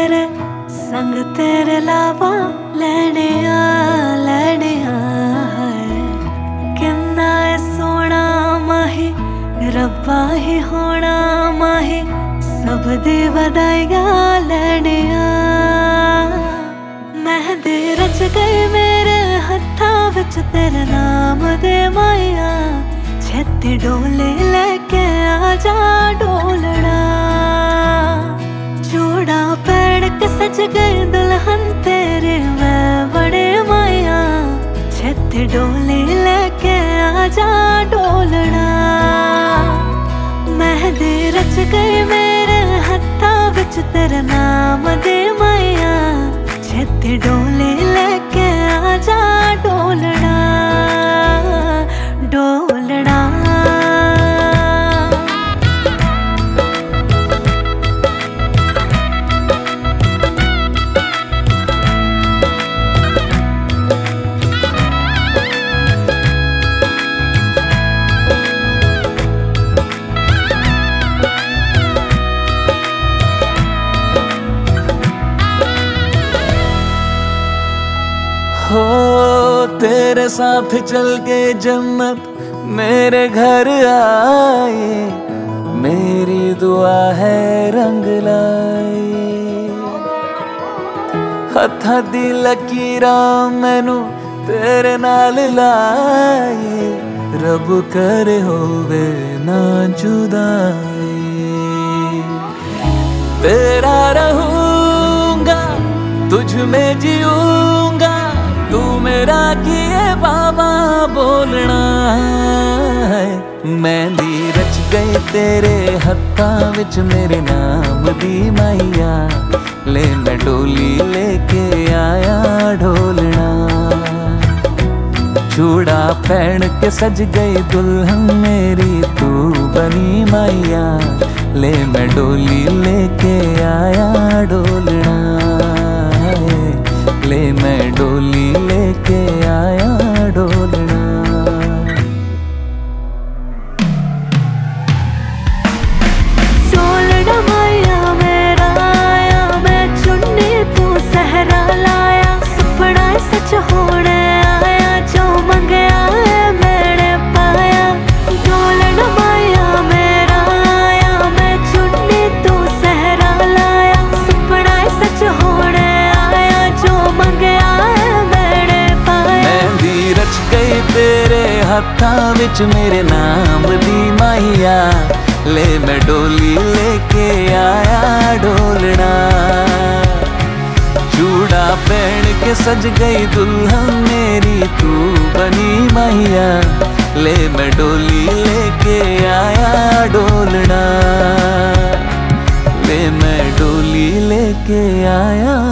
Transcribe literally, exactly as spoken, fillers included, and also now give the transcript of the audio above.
मेरे संग तेरे लावा लैने आ लैने आ है किन्ना है सोना माही रब्बा ही होना माही सब दी वधाइयां लैने आ। मेहंदी रच गई मेरे हत्थां विच तेरे नाम दे माया छेती डोले लेके आ जा डोलना चूड़ा पैड़ के सज गए दुल्हन तेरे मैं बड़े माया छेती डोले लेके आ जा डोलना। मेहंदी रच गई मेरे हत्थां विच तेरे नाम दे माया छेती डोले लेके आ जा डोलना डोलना। हो तेरे साथ चल के जन्नत मेरे घर आए मेरी दुआ है रंग लाए हत्थां दी लकीरां मैनू तेरे नाल लाए रब करे होवे ना जुदाई तेरा रहूंगा तुझ में जीऊंगा तू मेरा किए बाबा बोलना है। मेहंदी रच गई तेरे हत्थां विच मेरे नाम दी माइया ले मैं डोली लेके आया ढोलना चूड़ा पहन के सज गई दुल्हन मेरी तू बनी माइया ले मैं डोली लेके आया डोलना ले मैं डोली लेके आया डोलना। डोलना माया मेरा आया मैं चुन्नी तू सहरा लाया सपना सच होने आया जो मंगया है मैंने पाया। डोलना माया मेरा आया मैं चुन्नी तू सहरा लाया सपना सच होने आया जो मंगया है मैंने पाया। मेहंदी रच गई तेरे हत्थां विच मेरे नाम दी माहिया ले मैं डोली लेके आया डोलना चूड़ा पहन के सज गई दुल्हन मेरी तू बनी माहिया ले मैं डोली लेके आया डोलना ले मैं डोली लेके आया